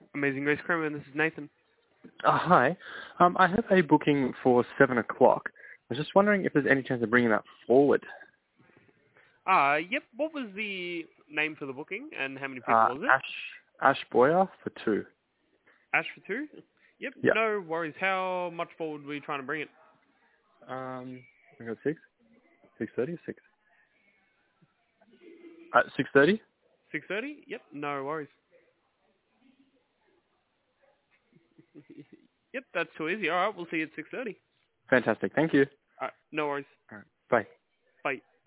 Amazing Grace Kramer, this is Nathan. Hi. I have a booking for 7 o'clock. I was just wondering if there's any chance of bringing that forward. Yep, what was the name for the booking and how many people was it? Ash Boyer for 2. Ash for 2? Yep, Yeah. no worries. How much forward were you trying to bring it? I got 6? 6:30 or 6? 6:30? 6:30? Yep, no worries. Yep, that's too easy. Alright, we'll see you at 6:30. Fantastic. Thank you. Alright, no worries. All right. Bye. Bye.